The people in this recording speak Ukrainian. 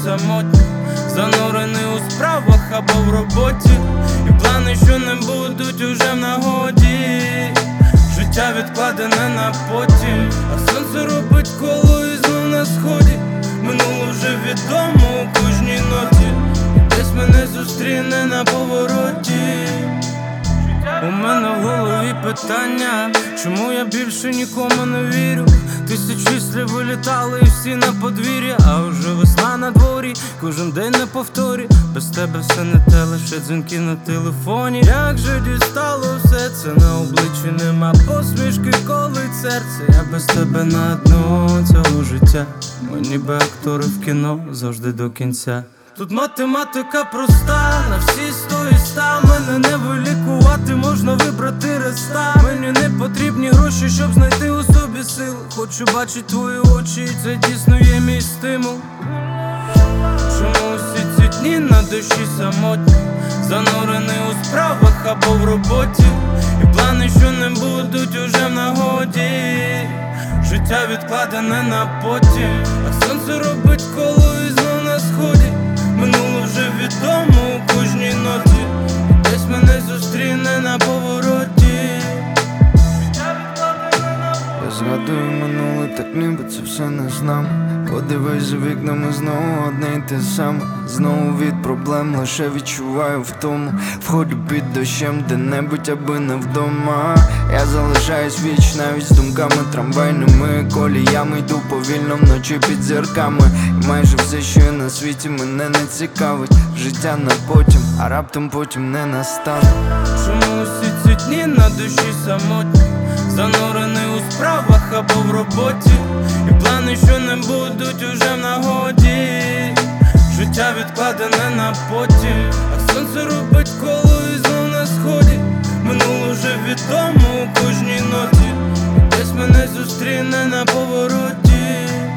самотній, занурений у справах або в роботі, і плани, що не будуть уже в нагоді. Життя відкладене на потім, а сонце робить коло і знов на сході. Минуло вже відомо у кожній ноті, десь мене зустріне на повороті. У мене в голові питання, чому я більше нікому не вірю? Тисячі слів вилітали і всі на подвір'я, а вже весна на дворі, кожен день на повторі. Без тебе все не те, лише дзвінки на телефоні. Як же дістало все це, на обличчі нема посмішки, колить серце. Я без тебе на дно цього життя, ми ніби актори в кіно, завжди до кінця. Тут математика проста, на всі 100 і 100. Мене не вилікувати, можна вибрати реста. Мені не потрібні гроші, щоб знайти у собі сили. Хочу бачити твої очі, і це дійсно є мій стимул. Чому усі ці дні на душі самотні, занурений у справах або в роботі, і плани, що не будуть уже в нагоді. Життя відкладене на потім, а сонце робить коло і знов на сході. Минуло вже відомо у кожній ноті, десь мене зустріне на повороті. Я згадую минуле, так ніби це все не з нами. Подивись за вікнами, знову одне й те саме. Знову від проблем, лише відчуваю втому. Входжу під дощем де-небудь, аби не вдома. Я залишаюсь віч навіть з думками трамвайними коліями. Йду повільно вночі під зірками, і майже все, що є на світі, мене не цікавить. Життя на потім, а раптом потім не настане. Чому усі ці дні на душі самотні, занурений у справах або в роботі, і плани, що не будуть уже в нагоді. Життя відкладене на потім, а сонце робить коло і знов на сході. Минуло вже відомо у кожній ноті, десь мене зустріне на повороті.